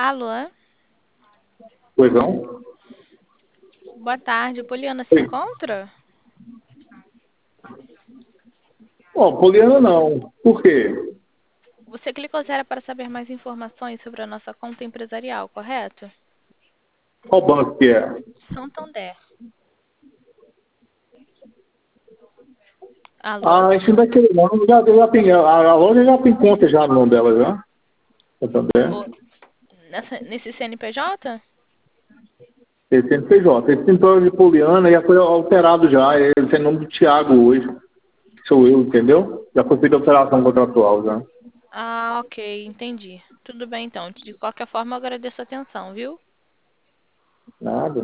Alô? Pois não? Boa tarde. Poliana se Oi. encontra? Ó, Poliana não. Por quê? Você clicou zero para saber mais informações sobre a nossa conta empresarial, correto? Qual banco que é? Santander. Alô? Ah, isso não vai querer não. Já tem, a loja já tem conta já no nome dela já. Santander. O- nesse CNPJ? Esse CNPJ. Esse CNPJ de Poliana já foi alterado já. Ele tem nome de Thiago hoje. Sou eu, entendeu? Já foi feita a alteração contratual já. Ah, ok, entendi. Tudo bem então. De qualquer forma, eu agradeço a atenção, viu? Nada.